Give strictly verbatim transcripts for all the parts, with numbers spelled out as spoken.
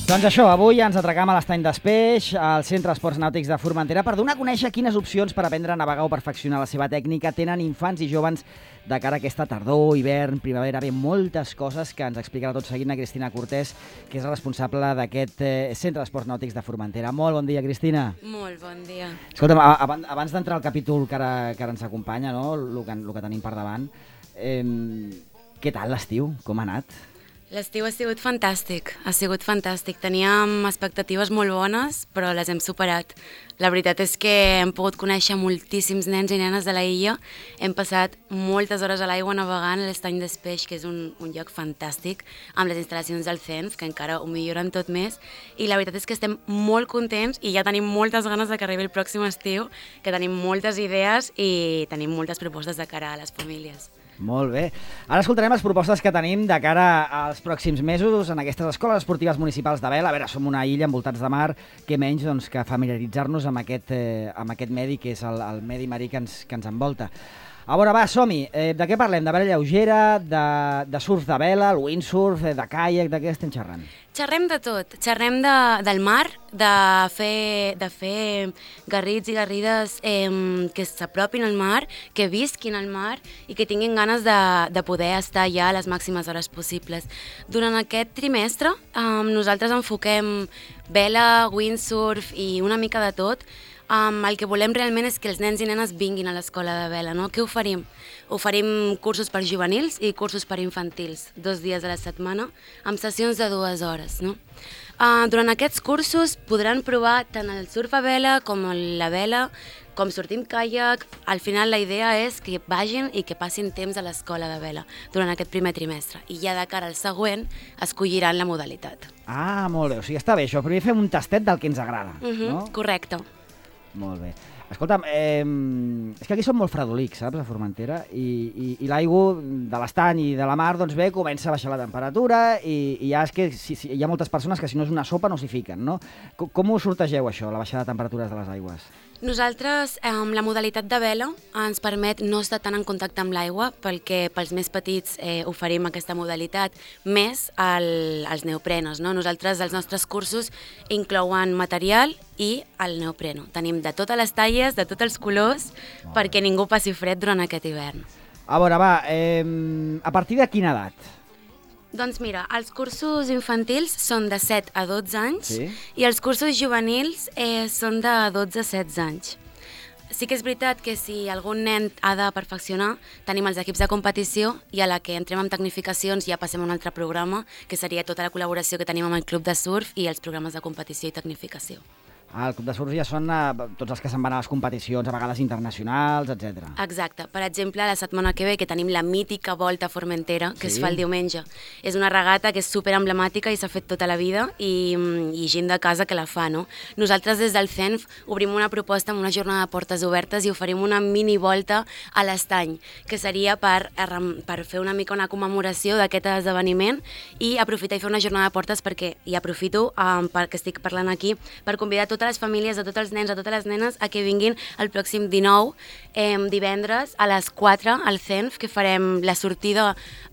Doncs això, avui ens atracam a l'Estany d'Espeix, al Centre Esports Nàutics de Formentera, per donar a conèixer quines opcions per aprendre a navegar o perfeccionar la seva tècnica tenen infants i jovens de cara a aquesta tardor, hivern, primavera. Bé, moltes coses que ens explicarà tot seguint la Cristina Cortés, que és la responsable d'aquest eh, Centre d'Esports Nàutics de Formentera. Molt bon dia, Cristina. Molt bon dia. Escolta'm, abans, abans d'entrar al capítol que ara, que ara ens acompanya, no? el, que, el que tenim per davant, eh, què tal l'estiu? Com ha anat? L'estiu ha sigut fantàstic, ha sigut fantàstic. Teníem expectatives molt bones, però les hem superat. La veritat és que hem pogut conèixer moltíssims nens i nenes de la illa. Hem passat moltes hores a l'aigua navegant a l'Estany d'Espeix, que és un, un lloc fantàstic, amb les instal·lacions del C E N F, que encara ho milloren tot més. I la veritat és que estem molt contents i ja tenim moltes ganes de que arribi el pròxim estiu, que tenim moltes idees i tenim moltes propostes de cara a les famílies. Molt bé. Ara escoltarem les propostes que tenim de cara als pròxims mesos en aquestes escoles esportives municipals de vela. A veure, som una illa envoltats de mar, que menys doncs, que familiaritzar-nos amb aquest, eh, amb aquest medi, que és el, el medi marí que ens, que ens envolta. A veure, va, som-hi. Eh, de què parlem? De vela lleugera, de, de surf de vela, el windsurf, de caiac, de què estem xerrant? Xerrem de tot. Xerrem de, del mar, de fer, de fer garrits i garrides eh, que s'apropin al mar, que visquin al mar i que tinguin ganes de, de poder estar allà a les màximes hores possibles. Durant aquest trimestre eh, nosaltres enfoquem vela, windsurf i una mica de tot. Um, el que volem realment és que els nens i nenes vinguin a l'escola de vela, no? Què oferim? Oferim cursos per juvenils i cursos per infantils, dos dies a la setmana, amb sessions de dues hores, no? Uh, durant aquests cursos podran provar tant el surf a vela com la vela, com sortir amb caiac. Al final la idea és que vagin i que passin temps a l'escola de vela durant aquest primer trimestre i ja de cara al següent escolliran la modalitat. Ah, molt bé, o sigui, està bé això. Primer fem un tastet del que ens agrada, Uh-huh, no? correcte. Molt bé. Escolta'm, eh, és que aquí som molt fredolics, saps, a Formentera, i, i, i l'aigua de l'estany i de la mar, doncs bé, comença a baixar la temperatura i, i ja és que si, si, hi ha moltes persones que si no és una sopa no s'hi fiquen, no? Com, com ho sortegeu, això, la baixada de temperatures de les aigües? Nosaltres, amb la modalitat de vela, ens permet no estar tan en contacte amb l'aigua, perquè pels més petits eh, oferim aquesta modalitat, més el, els neoprenos, no? Nosaltres, els nostres cursos inclouen material i el neopreno. Tenim de totes les talles, de tots els colors, perquè ningú passi fred durant aquest hivern. A veure, va, eh, a partir de quina edat? Doncs mira, els cursos infantils són de set a dotze anys, Sí. i els cursos juvenils eh, són de dotze a setze anys. Sí que és veritat que si algun nen ha de perfeccionar, tenim els equips de competició i a la que entrem amb tecnificacions ja passem a un altre programa, que seria tota la col·laboració que tenim amb el club de surf i els programes de competició i tecnificació. Ah, el club de surf ja són eh, tots els que se'n van a les competicions, a vegades internacionals, etcètera. Exacte. Per exemple, la setmana que ve que tenim la mítica Volta a Formentera, que Sí. es fa el diumenge. És una regata que és super emblemàtica i s'ha fet tota la vida i, i gent de casa que la fa, no? Nosaltres des del C E N F obrim una proposta amb una jornada de portes obertes i oferim una mini volta a l'estany, que seria per, per fer una mica una commemoració d'aquest esdeveniment i aprofitar i fer una jornada de portes perquè, i aprofito um, perquè estic parlant aquí, per convidar totes les famílies, a tots els nens, a totes les nenes, a que vinguin el pròxim dinou, eh, divendres, a les quatre, al C E N F, que farem la sortida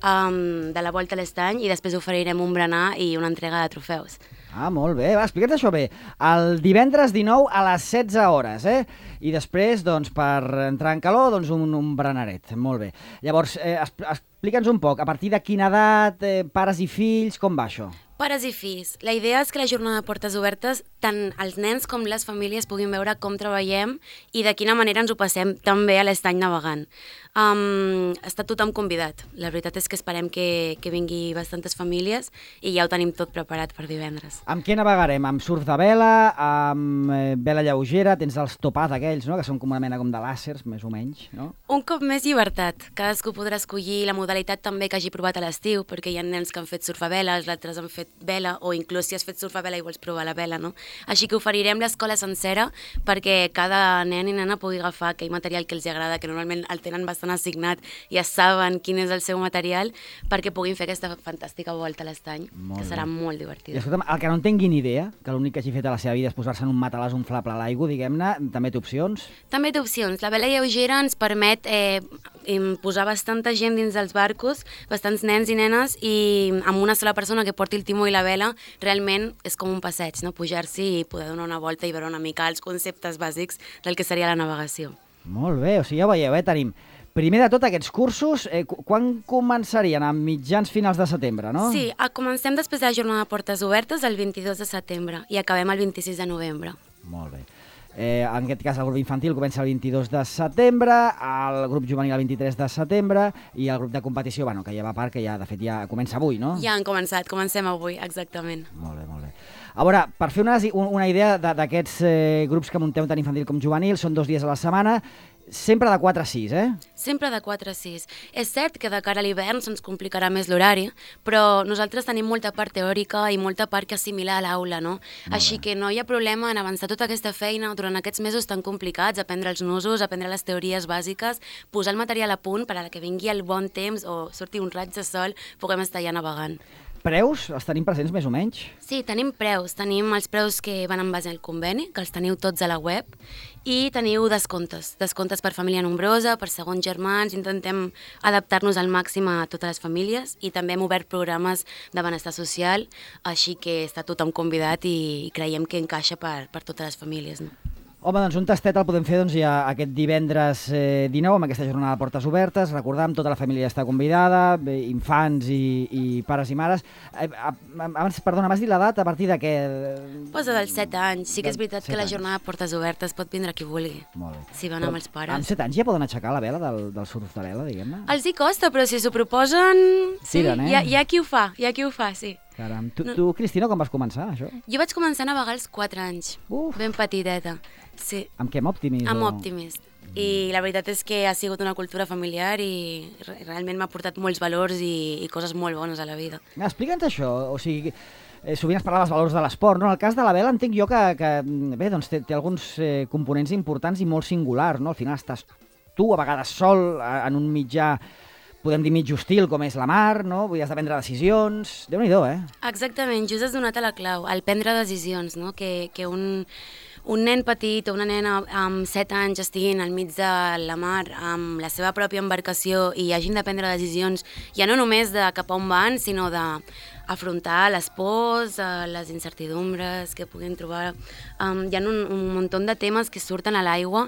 um, de la volta a l'estany i després oferirem un berenar i una entrega de trofeus. Ah, molt bé, va, explica'ns això bé. El divendres dinou a les setze hores, eh? I després, doncs, per entrar en calor, doncs, un, un berenaret. Molt bé. Llavors, eh, explica'ns un poc, a partir de quina edat, eh, pares i fills, com va això? Pares i fills. La idea és que la jornada de portes obertes tant els nens com les famílies puguin veure com treballem i de quina manera ens ho passem també a l'estany navegant. Um, està tothom convidat. La veritat és que esperem que, que vingui bastantes famílies i ja ho tenim tot preparat per divendres. Amb què navegarem? Amb surf de vela, amb eh, vela lleugera, tens els topaz aquells, no?, que són com una mena com de làsers, més o menys, no? Un cop més llibertat. Cadascú podrà escollir la modalitat també que hagi provat a l'estiu, perquè hi ha nens que han fet surf a vela, els altres han fet vela, o inclús si has fet surf a vela i vols provar la vela, no? Així que oferirem l'escola sencera perquè cada nen i nena pugui agafar aquell material que els agrada, que normalment el tenen bastant assignat, ja saben quin és el seu material, perquè puguin fer aquesta fantàstica volta a l'estany, que serà molt I divertida. escolta'm, el que no en tingui ni idea, que l'únic que hagi fet a la seva vida és posar-se en un matalàs inflable a l'aigua, diguem-ne, també té opcions? També té opcions. La vela lleugera ens permet eh, posar bastanta gent dins dels barcos, bastants nens i nenes, i amb una sola persona que porti el timó i la vela, realment és com un passeig, no? Pujar-s'hi i poder donar una volta i veure una mica els conceptes bàsics del que seria la navegació. Molt bé, o sigui, ja veieu, eh? Tenim primer de tot aquests cursos, eh, quan començarien? A mitjans finals de setembre, no? Sí, comencem després de la jornada de portes obertes el vint-i-dos de setembre i acabem el vint-i-sis de novembre. Molt bé. Eh, en aquest cas el grup infantil comença el vint-i-dos de setembre, el grup juvenil el vint-i-tres de setembre i el grup de competició, bueno, que ja va a part, que ja de fet ja comença avui, no? Ja han començat, comencem avui, exactament. Molt bé, molt bé. A veure, per fer una, una idea d'aquests eh, grups que munteu tant infantil com juvenil, són dos dies a la setmana, sempre de quatre a sis, eh? Sempre de quatre a sis. És cert que de cara a l'hivern se'ns complicarà més l'horari, però nosaltres tenim molta part teòrica i molta part que assimilar a l'aula, no? Molt Així bé. Que no hi ha problema en avançar tota aquesta feina durant aquests mesos tan complicats, aprendre els nusos, aprendre les teories bàsiques, posar el material a punt per a que vingui el bon temps o surti un raig de sol, puguem estar ja navegant. Preus els tenim presents més o menys? Sí, tenim preus. Tenim els preus que van en base al conveni, que els teniu tots a la web, i teniu descomptes. Descomptes per família nombrosa, per segons germans, intentem adaptar-nos al màxim a totes les famílies i també hem obert programes de benestar social, així que està tothom convidat i creiem que encaixa per, per totes les famílies, no? Home, doncs un tastet el podem fer doncs, ja aquest divendres eh, dinou, amb aquesta jornada de portes obertes. Recordam, tota la família està convidada, bé, infants i, i pares i mares. Eh, abans, perdona, m'has dit l'edat a partir de què? Posa dels set anys. Sí que és veritat que la jornada de portes obertes pot vindre qui vulgui. Molt bé. Si van però amb els pares. Amb set anys ja poden aixecar la vela del, del surf de vela, diguem-ne? Els hi costa, però si s'ho proposen... Sí, Tiren, eh? hi ha, hi ha qui ho fa, hi ha qui ho fa, sí. Caram. Tu, No. tu, Cristina, com vas començar, això? Jo vaig començar a navegar als quatre anys, Uf. ben petiteta. Sí, Amb què? Amb Optimist? amb o- Optimist. I la veritat és que ha sigut una cultura familiar i re- realment m'ha portat molts valors i, i coses molt bones a la vida. Ah, explica'ns això, o sigui, eh, sovint es parla dels valors de l'esport, no? En el cas de la vela entenc jo que, que bé, doncs té, té alguns eh, components importants i molt singulars, no? Al final estàs tu, a vegades sol, a, en un mitjà, podem dir mig hostil, com és la mar, no? Vull dir, has de prendre decisions. Déu-n'hi-do, eh? Exactament, just has donat a la clau, al prendre decisions, no? que, que un, un nen petit o una nena amb set anys estiguin al mig de la mar amb la seva pròpia embarcació i hagin de prendre decisions, ja no només de cap a on van, sinó de afrontar les pors, eh, les incertidumbres que puguin trobar. Um, hi ha un, un munt de temes que surten a l'aigua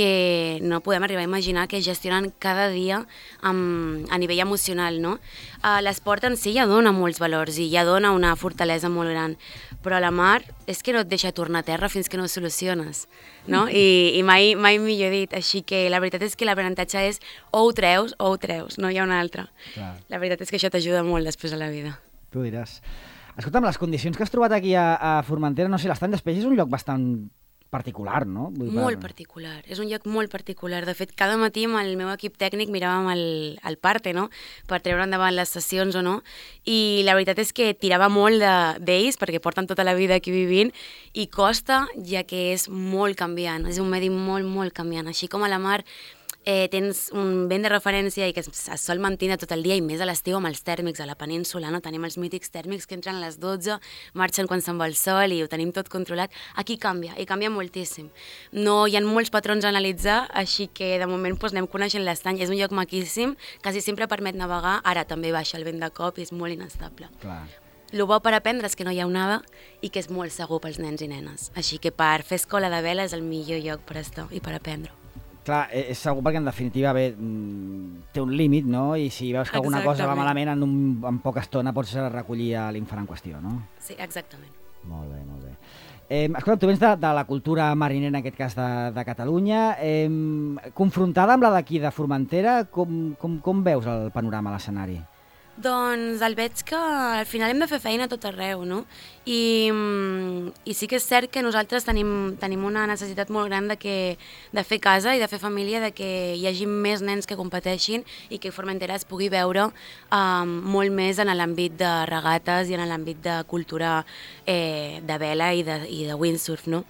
que no podem arribar a imaginar que es gestionen cada dia um, a nivell emocional, no? Uh, l'esport en si ja dona molts valors i ja dona una fortalesa molt gran, però la mar és que no et deixa tornar a terra fins que no ho soluciones, no? I, i mai, mai millor dit, així que la veritat és que l'aprenentatge és o ho treus o ho treus, no hi ha una altra. Clar. La veritat és que això t'ajuda molt després a la vida. Tu diràs. Escolta'm, les condicions que has trobat aquí a, a Formentera, no sé, l'Estany d'Espeix és un lloc bastant particular, no? Vull dir, Molt per- particular, és un lloc molt particular. De fet, cada matí amb el meu equip tècnic miràvem el, el parte, no?, per treure endavant les sessions o no, i la veritat és que tirava molt de- d'ells, perquè porten tota la vida aquí vivint, i costa, ja que és molt canviant, és un medi molt, molt canviant. Així com a la mar eh, tens un vent de referència i que es, es sol mantenir tot el dia, i més a l'estiu amb els tèrmics, a la península, no? Tenim els mítics tèrmics que entren a les dotze, marxen quan se'n va el sol i ho tenim tot controlat. Aquí canvia, i canvia moltíssim. No hi ha molts patrons a analitzar, així que de moment doncs, anem coneixent l'estany. És un lloc maquíssim, quasi sempre permet navegar, ara també baixa el vent de cop i és molt inestable. Clar. El bo per aprendre és que no hi ha onada i que és molt segur pels nens i nenes. Així que per fer escola de vela és el millor lloc per estar i per aprendre. Clar, eh, és segur perquè en definitiva bé, mm, té un límit, no? I si veus que alguna cosa va Exactament. malament, en, un, en poca estona pots recollir a l'infant en qüestió, no? Sí, exactament. Molt bé, molt bé. Eh, escolta, tu vens de, de la cultura marinera, en aquest cas de, de Catalunya, eh, confrontada amb la d'aquí de Formentera, com, com, com veus el panorama a l'escenari? Doncs el veig que al final hem de fer feina a tot arreu, no? I, mm, i sí que és cert que nosaltres tenim, tenim una necessitat molt gran de, que, de fer casa i de fer família, de que hi hagi més nens que competeixin i que Formentera es pugui veure um, molt més en l'àmbit de regates i en l'àmbit de cultura eh, de vela i de, i de windsurf, no?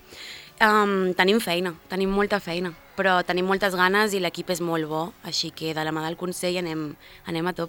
Um, tenim feina, tenim molta feina, però tenim moltes ganes i l'equip és molt bo, així que de la mà del Consell anem, anem a tope.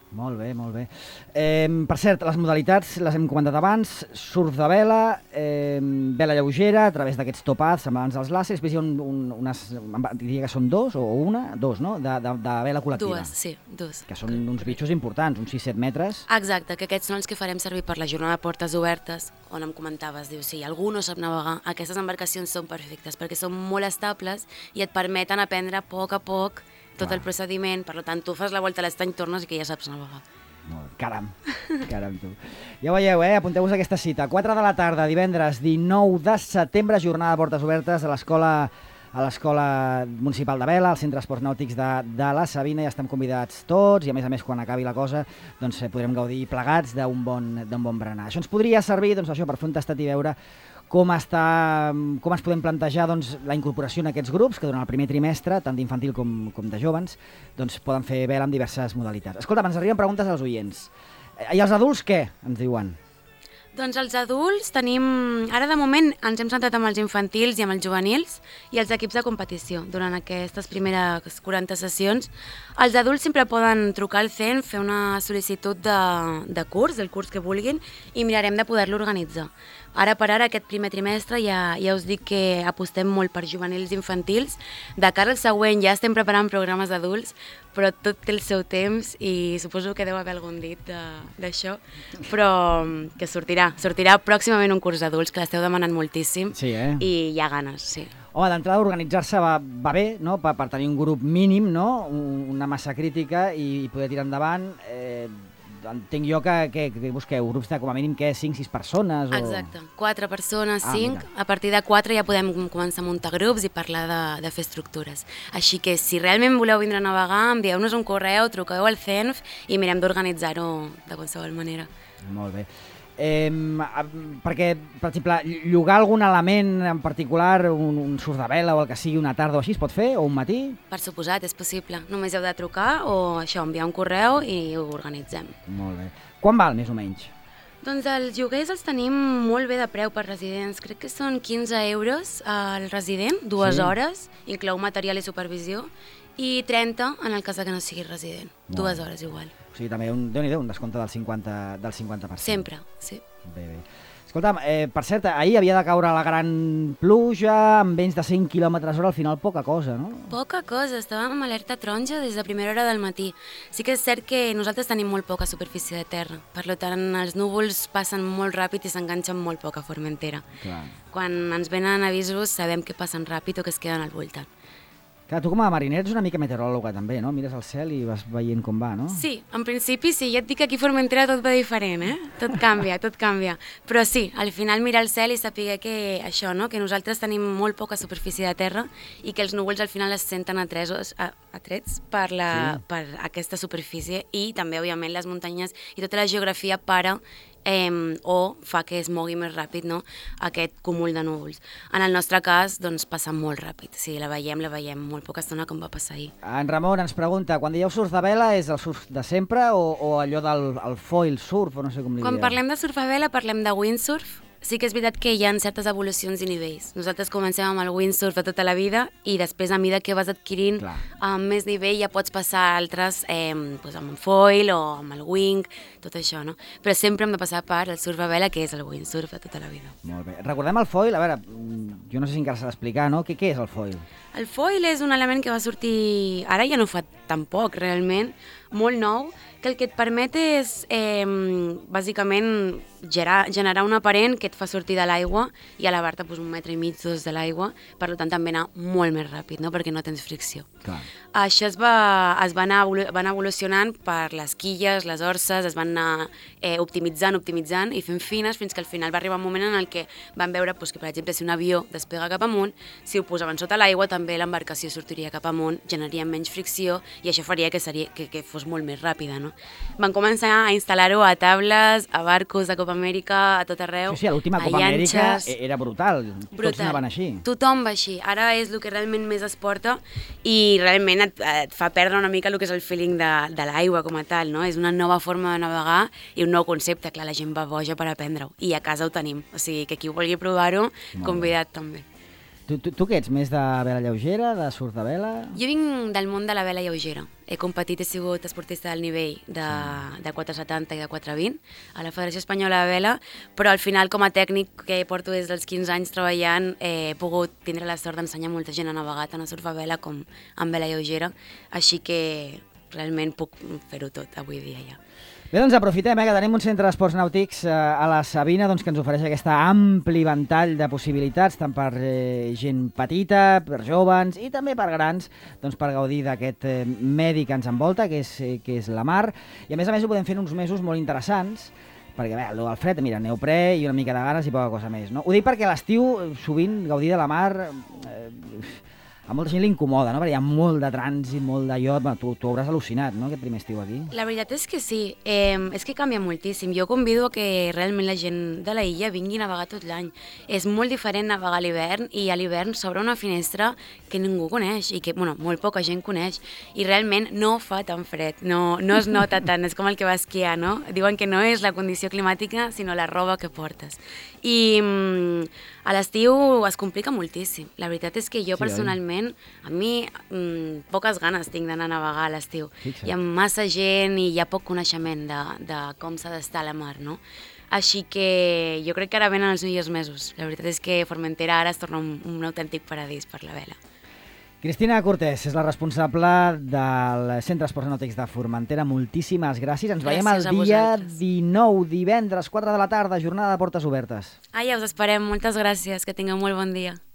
Molt bé, molt bé. Eh, per cert, les modalitats les hem comentat abans, surf de vela, eh, vela lleugera, a través d'aquests topats semblants als làsers, després hi ha un, un, unes, diria que són dos, o una, dos, no?, de, de, de vela col·lectiva. Dues, sí, dos. Que són uns bitxos importants, uns sis set metres. Exacte, que aquests són els que farem servir per la jornada de portes obertes, on em comentaves, dius, si algú no sap navegar, aquestes embarcacions són perfectes, perquè són molt estables i et permeten aprendre a poc a poc tot el procediment, per tant, tu fas la volta a l'estany, tornes i que ja saps navegar. Caram, caram, tu. Ja veieu, eh? Apunteu-vos aquesta cita. quatre de la tarda, divendres dinou de setembre, jornada de portes obertes a l'escola a l'Escola Municipal de Vela, al Centre Esports Nàutics de, de la Sabina. Ja estem convidats tots i, a més a més, quan acabi la cosa, doncs podrem gaudir plegats d'un bon, d'un bon berenar. Això ens podria servir, doncs, això, per fer un tastat i veure com, està, com ens podem plantejar doncs, la incorporació en aquests grups, que durant el primer trimestre, tant d'infantil com, com de jóvens, doncs, poden fer vela amb diverses modalitats. Escolta, ens arriben preguntes als oients. I els adults què, ens diuen? Doncs els adults tenim... Ara, de moment, ens hem centrat amb els infantils i amb els juvenils i els equips de competició durant aquestes primeres quaranta sessions. Els adults sempre poden trucar al C E N, fer una sol·licitud de, de curs, del curs que vulguin, i mirarem de poder-lo organitzar. Ara per ara, aquest primer trimestre, ja, ja us dic que apostem molt per juvenils i infantils. De cara al següent ja estem preparant programes d'adults, però tot té el seu temps i suposo que deu haver algun dit d'això, però que sortirà. Sortirà pròximament un curs d'adults, que l'esteu demanant moltíssim, sí, eh? I hi ha ganes, sí. Home, d'entrada organitzar-se va, va bé, no?, per, per tenir un grup mínim, no?, una massa crítica i poder tirar endavant. Eh, entenc jo que, que, que busqueu grups de com a mínim que cinc sis persones. O... Exacte, quatre persones, ah, cinc. Mira. A partir de quatre ja podem començar a muntar grups i parlar de, de fer estructures. Així que si realment voleu vindre a navegar, envieu-nos un correu, truqueu al C E N F i mirem d'organitzar-ho de qualsevol manera. Molt bé. Eh, perquè, per exemple, llogar algun element en particular, un, un surf de vela o el que sigui, una tarda o així, es pot fer? O un matí? Per suposat, és possible. Només heu de trucar o això, enviar un correu i ho organitzem. Molt bé. Quan val, més o menys? Doncs els lloguers els tenim molt bé de preu per residents. Crec que són quinze euros al resident, dues sí. hores, inclou material i supervisió, i trenta en el cas que no sigui resident, molt dues hores igual. O sigui, també un, Déu-n'hi-do, un descompte del cinquanta, del cinquanta per cent. Sempre, sí. Bé, bé. Escolta'm, eh, per cert, ahir havia de caure la gran pluja, amb vents de cent quilòmetres hora, al final poca cosa, no? Poca cosa, estàvem amb alerta taronja des de primera hora del matí. Sí que és cert que nosaltres tenim molt poca superfície de terra, per tant els núvols passen molt ràpid i s'enganxen molt poc a Formentera. Clar. Quan ens venen avisos sabem que passen ràpid o que es queden al voltant. Clar, tu com a mariner ets una mica meteoròloga també, no? Mires al cel i vas veient com va, no? Sí, en principi sí, ja et dic que aquí a Formentera tot va diferent, eh? Tot canvia, tot canvia. Però sí, al final mirar el cel i saber que això, no? Que nosaltres tenim molt poca superfície de terra i que els núvols al final es senten atresos, atrets per, la, sí. per aquesta superfície i també, òbviament, les muntanyes i tota la geografia para Eh, o fa que es mogui més ràpid, no?, aquest cúmul de núvols. En el nostre cas, doncs, passa molt ràpid. Si la veiem, la veiem molt poca estona, com va passar ahir. En Ramon ens pregunta, quan dieu surf de vela, és el surf de sempre o, o allò del el foil surf, o no sé com li Quan dieu? parlem de surf a vela, parlem de windsurf. Sí que és veritat que hi ha certes evolucions i nivells. Nosaltres comencem amb el windsurf de tota la vida i després, a mida que vas adquirint amb més nivell, ja pots passar a altres eh, doncs amb el foil o amb el wing, tot això, no? Però sempre hem de passar per el surf a vela, que és el windsurf de tota la vida. Molt bé. Recordem el foil, a veure, jo no sé si encara s'ha d'explicar, no? Què, què és el foil? El foil és un element que va sortir, ara ja no fa tan poc, realment, molt nou, que el que et permet és, eh, bàsicament, generar, generar un aparent que et fa sortir de l'aigua i elevar-te doncs, un metre i mig, dos de l'aigua, per tant també anar molt més ràpid, no? Perquè no tens fricció. Clar. Això es va, es va, anar, va anar evolucionant per les quilles, les orses, es van anar eh, optimitzant, optimitzant i fent fines fins que al final va arribar un moment en el que van veure doncs, que, per exemple, si un avió despega cap amunt, si ho posaven sota l'aigua, també l'embarcació sortiria cap amunt, generaria menys fricció i això faria que, seria, que, que fos molt més ràpida, no? Van començar a instal·lar-ho a tables, a barcos de Copa Amèrica, a tot arreu. Sí, sí, l'última Copa Amèrica era brutal. brutal. Tots anaven així. Tothom va així. Ara és el que realment més es porta i realment et, et fa perdre una mica el que és el feeling de, de l'aigua com a tal, no? És una nova forma de navegar i un nou concepte. Clar, la gent va boja per aprendre-ho. I a casa ho tenim. O sigui, que qui vulgui provar-ho, convidat també. Tu, tu, tu què ets? Més de vela lleugera, de surf de vela? Jo vinc del món de la vela lleugera. He competit, he sigut esportista del nivell de, de quatre setanta i de quatre vint a la Federació Espanyola de Vela, però al final, com a tècnic que porto des dels quinze anys treballant, eh, he pogut tindre la sort d'ensenyar molta gent a navegar tant a surf a vela com en vela lleugera, així que realment puc fer-ho tot avui dia ja. Bé, doncs aprofitem, eh, que tenim un centre d'esports nàutics eh, a la Sabina, doncs, que ens ofereix aquesta ampli ventall de possibilitats, tant per eh, gent petita, per jóvens i també per grans, doncs, per gaudir d'aquest eh, medi que ens envolta, que és, eh, que és la mar. I a més a més ho podem fer en uns mesos molt interessants, perquè bé, el fred, mira, neoprè i una mica de ganes i poca cosa més, no? Ho dic perquè a l'estiu, sovint, gaudir de la mar... Eh, a molta gent li incomoda, no? Perquè hi ha molt de trànsit, molt de iot. Bueno, tu, tu hauràs al·lucinat, no?, aquest primer estiu aquí. La veritat és que sí. Eh, és que canvia moltíssim. Jo convido a que realment la gent de la illa vingui a navegar tot l'any. És molt diferent navegar a l'hivern, i a l'hivern s'obre una finestra que ningú coneix i que, bueno, molt poca gent coneix. I realment no fa tan fred, no, no es nota tant. És com el que va esquiar, no? Diuen que no és la condició climàtica, sinó la roba que portes. I mm, a l'estiu es complica moltíssim. La veritat és que jo sí, personalment, oi? a mi, mm, poques ganes tinc d'anar a navegar a l'estiu. Hi ha massa gent i hi ha poc coneixement de, de com s'ha d'estar a la mar, no? Així que jo crec que ara venen els millors mesos. La veritat és que Formentera ara es torna un, un autèntic paradís per la vela. Cristina Cortés és la responsable del Centre d'Esports Nàutics de Formentera. Moltíssimes gràcies. Ens veiem el dia dinou, divendres, quatre de la tarda, jornada de portes obertes. Ah, ja us esperem. Moltes gràcies. Que tingueu molt bon dia.